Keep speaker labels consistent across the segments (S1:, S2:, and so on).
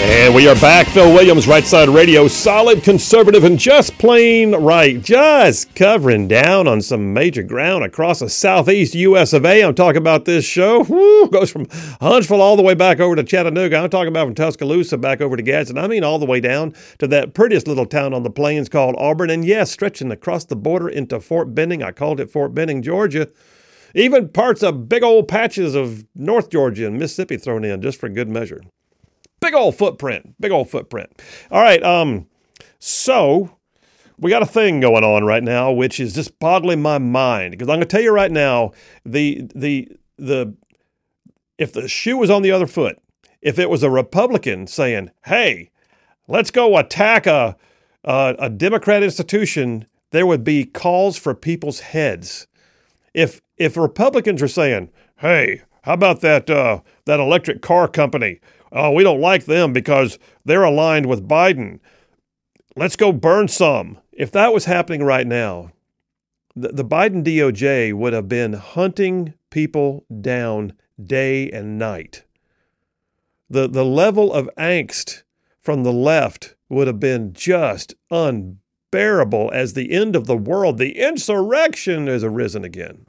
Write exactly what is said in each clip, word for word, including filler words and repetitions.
S1: And we are back. Phil Williams, Right Side Radio, solid conservative and just plain right. Just covering down on some major ground across the southeast U S of A. I'm talking about this show. Woo, goes from Huntsville all the way back over to Chattanooga. I'm talking about from Tuscaloosa back over to Gadsden. I mean all the way down to that prettiest little town on the plains called Auburn. And yes, stretching across the border into Fort Benning. I called it Fort Benning, Georgia. Even parts of big old patches of North Georgia and Mississippi thrown in just for good measure. Big old footprint, big old footprint. All right, um, so we got a thing going on right now, which is just boggling my mind. Because I'm going to tell you right now, the the the if the shoe was on the other foot, if it was a Republican saying, "Hey, let's go attack a a, a Democrat institution," there would be calls for people's heads. If if Republicans are saying, "Hey, how about that uh, that electric car company? Oh, we don't like them because they're aligned with Biden. Let's go burn some." If that was happening right now, the, the Biden D O J would have been hunting people down day and night. The, the level of angst from the left would have been just unbearable as the end of the world. The insurrection has arisen again.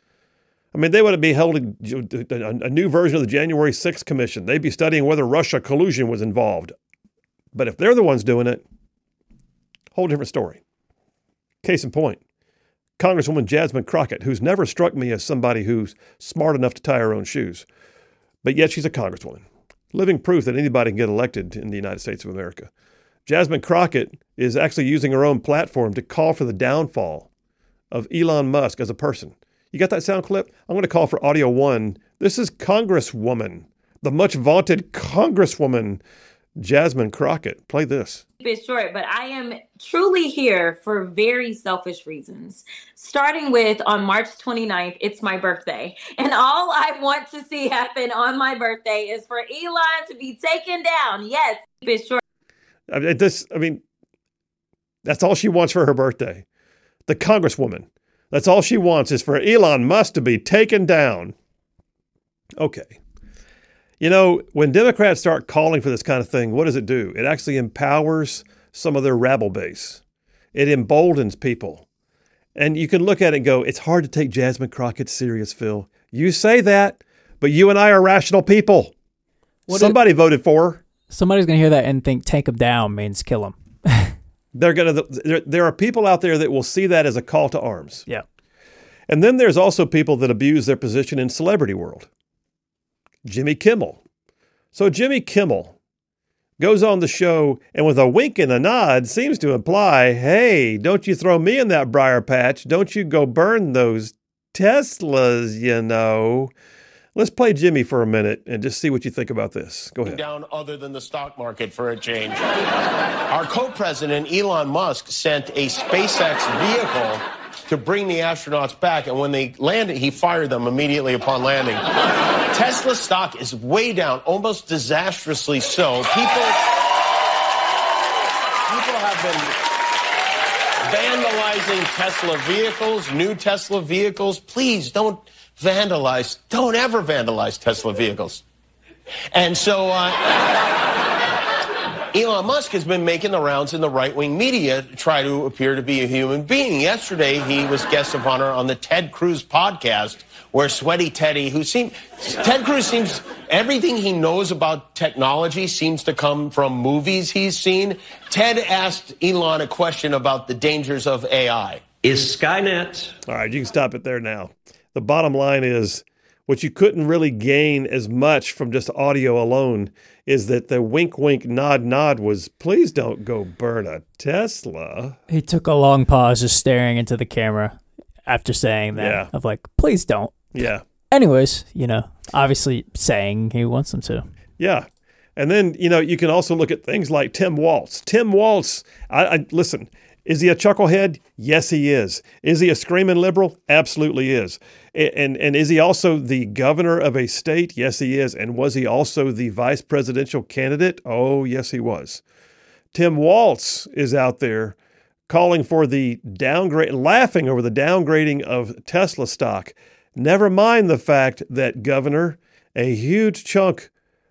S1: I mean, they would be holding a new version of the January sixth Commission. They'd be studying whether Russia collusion was involved. But if they're the ones doing it, whole different story. Case in point, Congresswoman Jasmine Crockett, who's never struck me as somebody who's smart enough to tie her own shoes, but yet she's a congresswoman. Living proof that anybody can get elected in the United States of America. Jasmine Crockett is actually using her own platform to call for the downfall of Elon Musk as a person. You got that sound clip? I'm going to call for audio one. This is Congresswoman, the much vaunted Congresswoman, Jasmine Crockett. Play this.
S2: It's short, but I am truly here for very selfish reasons. Starting with on March twenty-ninth, it's my birthday. And all I want to see happen on my birthday is for Elon to be taken down. Yes, it's short.
S1: I mean, this, I mean, that's all she wants for her birthday. The Congresswoman. That's all she wants is for Elon Musk to be taken down. Okay. You know, when Democrats start calling for this kind of thing, what does it do? It actually empowers some of their rabble base. It emboldens people. And you can look at it and go, it's hard to take Jasmine Crockett serious, Phil. You say that, but you and I are rational people. What Somebody it, voted for her.
S3: Somebody's going to hear that and think take him down means kill him.
S1: They're gonna. There, there are people out there that will see that as a call to arms.
S3: Yeah.
S1: And then there's also people that abuse their position in celebrity world. Jimmy Kimmel. So Jimmy Kimmel goes on the show and with a wink and a nod seems to imply, hey, don't you throw me in that briar patch. Don't you go burn those Teslas, you know. Let's play Jimmy for a minute and just see what you think about this. Go ahead.
S4: Down other than the stock market for a change. Our co-president, Elon Musk, sent a SpaceX vehicle to bring the astronauts back. And when they landed, he fired them immediately upon landing. Tesla stock is way down, almost disastrously so. People, people have been vandalizing Tesla vehicles, new Tesla vehicles. Please don't vandalize, don't ever vandalize Tesla vehicles. And so uh, Elon Musk has been making the rounds in the right-wing media to try to appear to be a human being. Yesterday, he was guest of honor on the Ted Cruz podcast, where Sweaty Teddy, who seemed, Ted Cruz seems, everything he knows about technology seems to come from movies he's seen. Ted asked Elon a question about the dangers of A I.
S5: Is Skynet...
S1: All right, you can stop it there now. The bottom line is, what you couldn't really gain as much from just audio alone is that the wink, wink, nod, nod was, please don't go burn a Tesla.
S3: He took a long pause just staring into the camera after saying that.
S1: Yeah.
S3: Of like, please don't.
S1: Yeah.
S3: Anyways, you know, obviously saying he wants them to.
S1: Yeah. And then, you know, you can also look at things like Tim Walz. Tim Walz, I, I listen, is he a chucklehead? Yes, he is. Is he a screaming liberal? Absolutely is. And, and is he also the governor of a state? Yes, he is. And was he also the vice presidential candidate? Oh, yes, he was. Tim Walz is out there calling for the downgrade, laughing over the downgrading of Tesla stock. Never mind the fact that, Governor, a huge chunk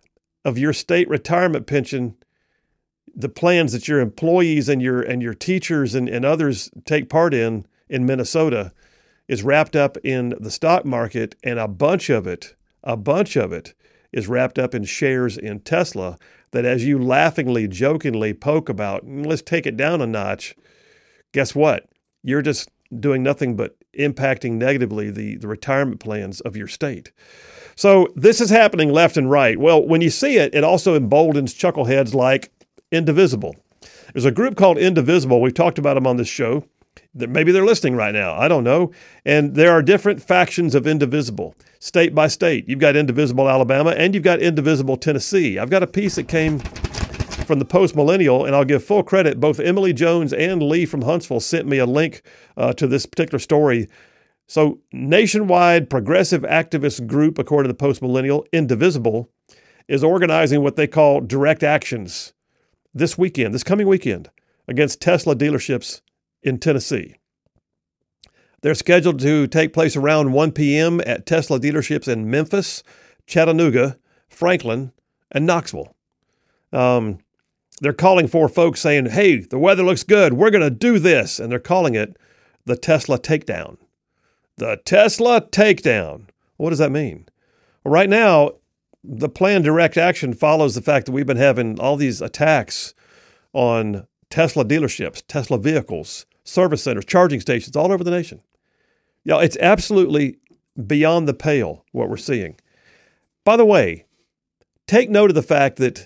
S1: of your state retirement pension, the plans that your employees and your and your teachers and, and others take part in in Minnesota is wrapped up in the stock market, and a bunch of it, a bunch of it is wrapped up in shares in Tesla that, as you laughingly, jokingly poke about, let's take it down a notch, guess what? You're just doing nothing but impacting negatively the, the retirement plans of your state. So this is happening left and right. Well, when you see it, it also emboldens chuckleheads like Indivisible. There's a group called Indivisible. We've talked about them on this show. Maybe they're listening right now. I don't know. And there are different factions of Indivisible, state by state. You've got Indivisible Alabama, and you've got Indivisible Tennessee. I've got a piece that came from the Post Millennial, and I'll give full credit. Both Emily Jones and Lee from Huntsville sent me a link uh, to this particular story. So nationwide progressive activist group, according to the Post Millennial, Indivisible, is organizing what they call direct actions this weekend, this coming weekend, against Tesla dealerships in Tennessee. They're scheduled to take place around one p.m. at Tesla dealerships in Memphis, Chattanooga, Franklin, and Knoxville. Um, they're calling for folks saying, hey, the weather looks good. We're going to do this. And they're calling it the Tesla Takedown. The Tesla Takedown. What does that mean? Well, right now, the planned direct action follows the fact that we've been having all these attacks on Tesla dealerships, Tesla vehicles, service centers, charging stations all over the nation. You know, it's absolutely beyond the pale what we're seeing. By the way, take note of the fact that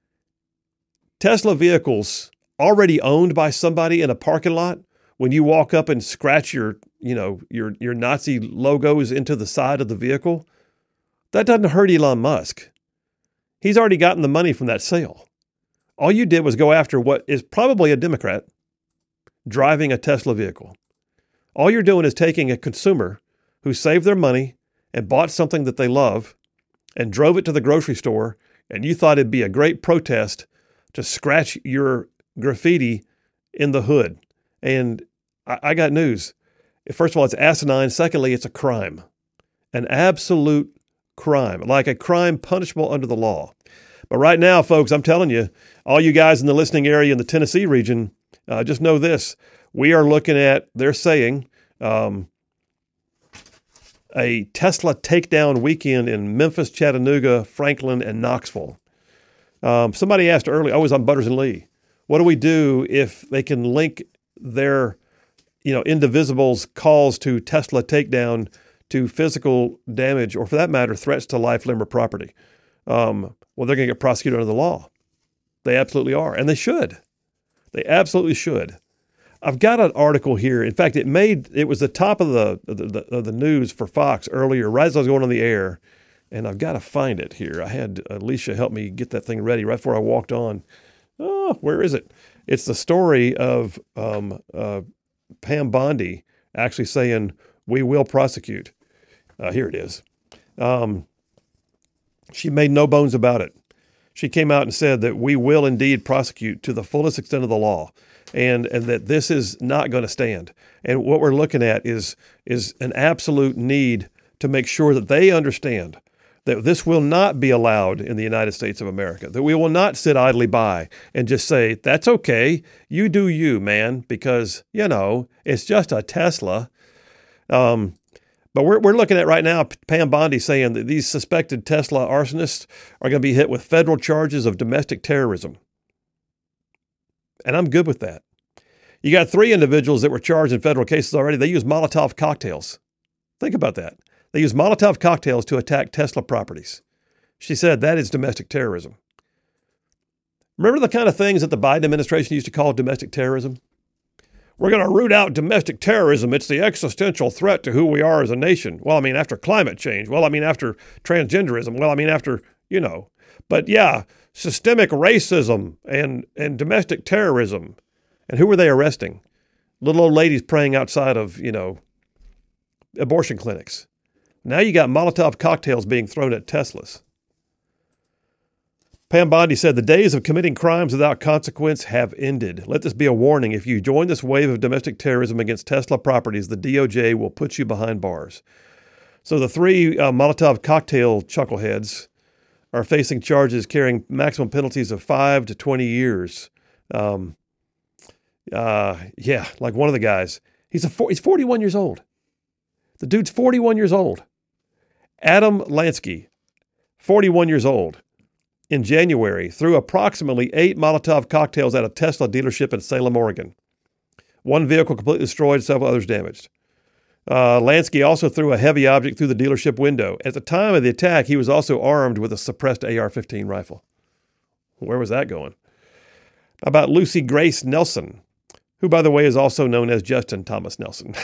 S1: Tesla vehicles already owned by somebody in a parking lot, when you walk up and scratch your, you know, your your Nazi logos into the side of the vehicle, that doesn't hurt Elon Musk. He's already gotten the money from that sale. All you did was go after what is probably a Democrat driving a Tesla vehicle. All you're doing is taking a consumer who saved their money and bought something that they love and drove it to the grocery store, and you thought it'd be a great protest to scratch your graffiti in the hood. And I, I got news. First of all, it's asinine. Secondly, it's a crime, an absolute crime, like a crime punishable under the law. But right now, folks, I'm telling you, all you guys in the listening area in the Tennessee region, uh, just know this. We are looking at, they're saying, um, a Tesla takedown weekend in Memphis, Chattanooga, Franklin, and Knoxville. Um, somebody asked earlier, I was on Butters and Lee, what do we do if they can link their, you know, Indivisible's calls to Tesla takedown to physical damage, or for that matter, threats to life, limb, or property? Um, well, they're going to get prosecuted under the law. They absolutely are. And they should. They absolutely should. I've got an article here. In fact, it made, it was the top of the, the, the, of the news for Fox earlier, right as I was going on the air. And I've got to find it here. I had Alicia help me get that thing ready right before I walked on. Oh, where is it? It's the story of um, uh, Pam Bondi actually saying, we will prosecute. Uh, here it is. Um, she made no bones about it. She came out and said that we will indeed prosecute to the fullest extent of the law, and, and that this is not going to stand. And what we're looking at is, is an absolute need to make sure that they understand that this will not be allowed in the United States of America, that we will not sit idly by and just say, that's okay, you do you, man, because, you know, it's just a Tesla. Um, but we're we're looking at right now, Pam Bondi saying that these suspected Tesla arsonists are going to be hit with federal charges of domestic terrorism. And I'm good with that. You got three individuals that were charged in federal cases already. They used Molotov cocktails. Think about that. They used Molotov cocktails to attack Tesla properties. She said that is domestic terrorism. Remember the kind of things that the Biden administration used to call domestic terrorism? We're going to root out domestic terrorism. It's the existential threat to who we are as a nation. Well, I mean, after climate change. Well, I mean, after transgenderism. Well, I mean, after, you know. But yeah, systemic racism and, and domestic terrorism. And who were they arresting? Little old ladies praying outside of, you know, abortion clinics. Now you got Molotov cocktails being thrown at Teslas. Pam Bondi said, the days of committing crimes without consequence have ended. Let this be a warning. If you join this wave of domestic terrorism against Tesla properties, the D O J will put you behind bars. So the three uh, Molotov cocktail chuckleheads are facing charges carrying maximum penalties of five to twenty years. Um, uh, yeah, like one of the guys. He's a four, he's forty-one years old. The dude's forty-one years old. Adam Lansky, forty-one years old. In January, threw approximately eight Molotov cocktails at a Tesla dealership in Salem, Oregon. One vehicle completely destroyed, several others damaged. Uh, Lansky also threw a heavy object through the dealership window. At the time of the attack, he was also armed with a suppressed A R fifteen rifle. Where was that going? About Lucy Grace Nelson, who, by the way, is also known as Justin Thomas Nelson,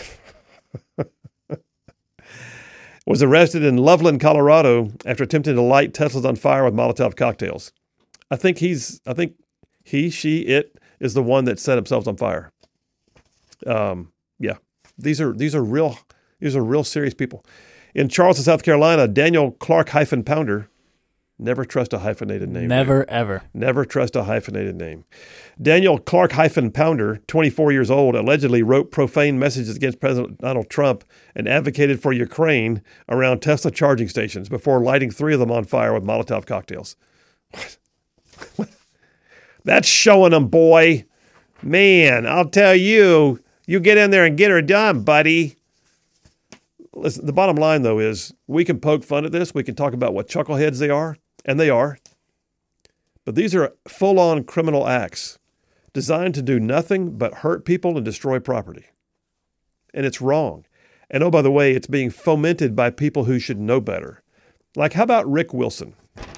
S1: was arrested in Loveland, Colorado, after attempting to light Teslas on fire with Molotov cocktails. I think he's, I think he, she, it is the one that set themselves on fire. Um, yeah, these are these are real these are real serious people. In Charleston, South Carolina, Daniel Clark hyphen Pounder. Never trust a hyphenated name.
S3: Never,
S1: man.
S3: ever.
S1: Never trust a hyphenated name. Daniel Clark hyphen Pounder, twenty-four years old, allegedly wrote profane messages against President Donald Trump and advocated for Ukraine around Tesla charging stations before lighting three of them on fire with Molotov cocktails. What? That's showing them, boy. Man, I'll tell you, you get in there and get her done, buddy. Listen, the bottom line, though, is we can poke fun at this. We can talk about what chuckleheads they are, and they are. But these are full-on criminal acts designed to do nothing but hurt people and destroy property. And it's wrong. And oh, by the way, it's being fomented by people who should know better. Like, how about Rick Wilson?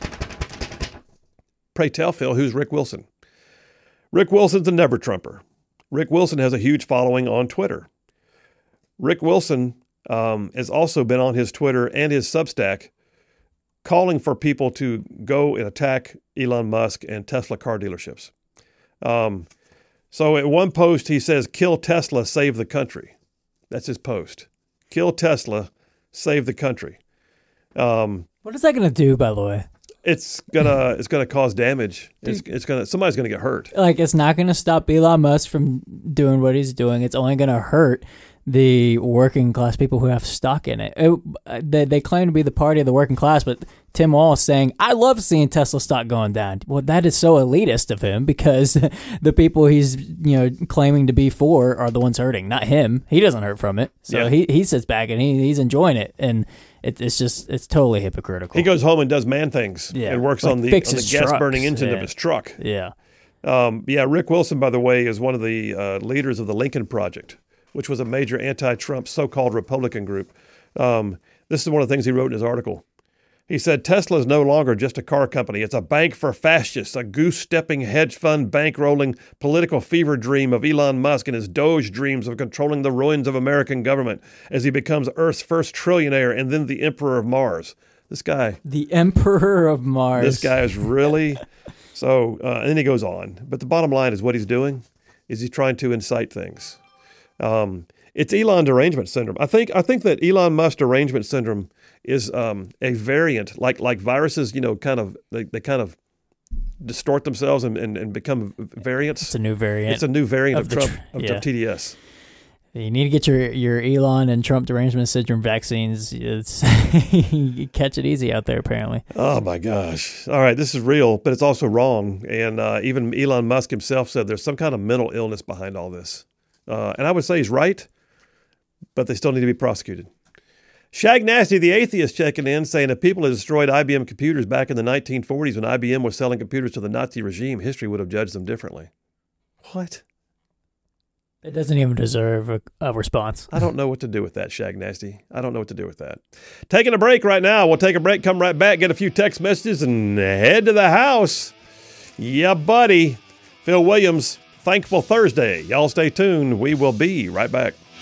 S1: Pray tell, Phil, who's Rick Wilson? Rick Wilson's a never-Trumper. Rick Wilson has a huge following on Twitter. Rick Wilson um, has also been on his Twitter and his Substack calling for people to go and attack Elon Musk and Tesla car dealerships. Um, so at one post, he says, "Kill Tesla, save the country." That's his post. Kill Tesla, save the country. Um,
S3: what is that going to do, by the way?
S1: It's gonna it's gonna cause damage. It's, it's gonna somebody's gonna get hurt.
S3: Like, it's not going to stop Elon Musk from doing what he's doing. It's only going to hurt the working class people who have stock in it. it they, they claim to be the party of the working class, but Tim Walz saying, "I love seeing Tesla stock going down." Well, that is so elitist of him, because the people he's you know claiming to be for are the ones hurting, not him. He doesn't hurt from it, so yeah. he he sits back and he he's enjoying it, and it, it's just it's totally hypocritical.
S1: He goes home and does man things.
S3: Yeah,
S1: and works
S3: like
S1: on the, on the gas
S3: trucks.
S1: burning engine
S3: yeah.
S1: of his truck.
S3: Yeah,
S1: um, yeah. Rick Wilson, by the way, is one of the uh, leaders of the Lincoln Project, which was a major anti-Trump so-called Republican group. Um, this is one of the things he wrote in his article. He said, "Tesla is no longer just a car company. It's a bank for fascists, a goose-stepping hedge fund bankrolling political fever dream of Elon Musk and his Doge dreams of controlling the ruins of American government as he becomes Earth's first trillionaire and then the Emperor of Mars." This guy.
S3: The Emperor of Mars.
S1: This guy is really... so, uh, and then he goes on. But the bottom line is what he's doing is he's trying to incite things. Um, it's Elon derangement syndrome. I think I think that Elon Musk derangement syndrome is um, a variant, like like viruses, you know, kind of they, they kind of distort themselves and, and, and become variants.
S3: It's a new variant.
S1: It's a new variant
S3: of,
S1: of, Trump,
S3: tr-
S1: of,
S3: yeah.
S1: of T D S.
S3: You need to get your, your Elon and Trump derangement syndrome vaccines. It's you catch it easy out there, apparently.
S1: Oh, my gosh. All right, this is real, but it's also wrong. And uh, even Elon Musk himself said there's some kind of mental illness behind all this. Uh, and I would say he's right, but they still need to be prosecuted. Shag Nasty, the atheist, checking in, saying if people had destroyed I B M computers back in the nineteen forties when I B M was selling computers to the Nazi regime, history would have judged them differently. What?
S3: It doesn't even deserve a, a response.
S1: I don't know what to do with that, Shag Nasty. I don't know what to do with that. Taking a break right now. We'll take a break, come right back, get a few text messages, and head to the house. Yeah, buddy. Phil Williams, Thankful Thursday. Y'all stay tuned. We will be right back.